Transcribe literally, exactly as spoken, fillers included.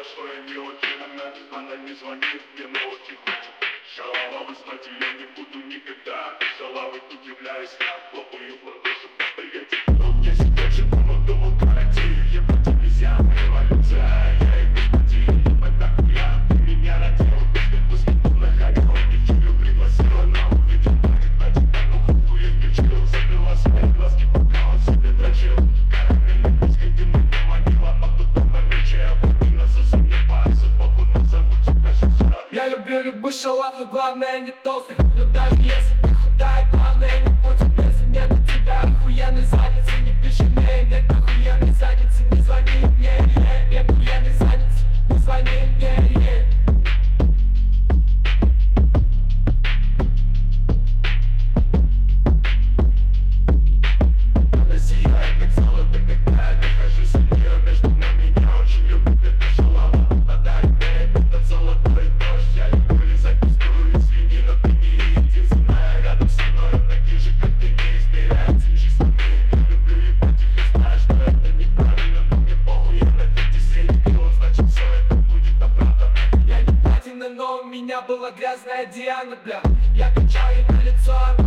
что я не очень, она, она не звонит мне, но очень хочет. Шалава, знать я не буду никогда. Шалавы, удивляюсь, как хлопаю в ладоши. Я тебе, если хочет, он думал, гарантию. Ебать, нельзя, революция. Я и господин, ебать, так я. Ты меня родил, ты пусть на харю. Девчулю пригласила на увидел. На тебя, ну хуй, я девчулю закрыла свои глазки, пока он себе дрочил. Карамельной пиской ты мы поманила, а потом на мече. А вот ты нас засунет пальцы, похуй нас зовут тебя сейчас. Я люблю любую шалаву, главное не толстый. Но даже если ты худая, главное не путать. Если нет у тебя охуенной задницы, не пиши мне. Нет охуенной задницы, не звони мне. Нет охуенной задницы, не звони мне. Она сияет, как золото, когда я нахожусь от нее. Между нами я очень люблю эту шалаву. Подари мне этот золотой дождь. Я люблю лизать пустую, извини, но ты не единственная рядом со мной. Такие же, как ты, не измеряются числами. Люблю ебать их и знаю, что это неправильно. Но мне похуй, я на пятидесяти кило, значит все это будет оправдано. Я не платина, но у меня была грязная Диана, бля. Я качаю на лицо,